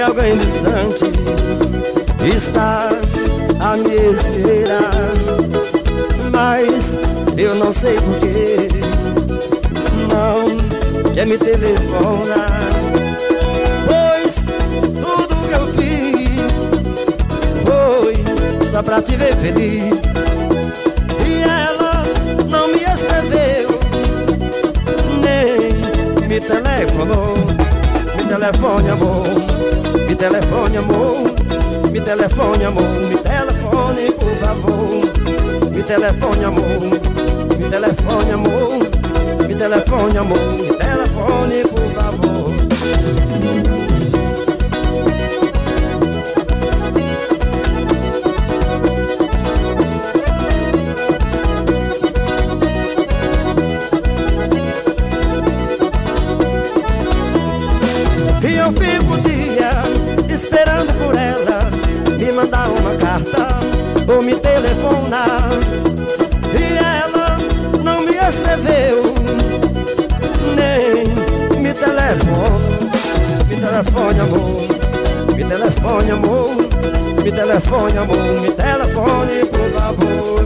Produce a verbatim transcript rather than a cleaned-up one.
alguém distante está a me esperar, mas eu não sei porquê não quer me telefonar. Pois tudo que eu fiz foi só pra te ver feliz, e ela não me escreveu nem me telefonou. Me telefone, amor, me telefone, amor, me telefone, amor, me telefone, por favor. Me telefone, amor, me telefone, amor, me telefone, amor, me telefone, por favor. E eu fico o dia esperando por ela me mandar uma carta ou me telefonar, e ela não me escreveu nem me telefone. Me telefone, amor, me telefone, amor, me telefone, amor, me telefone.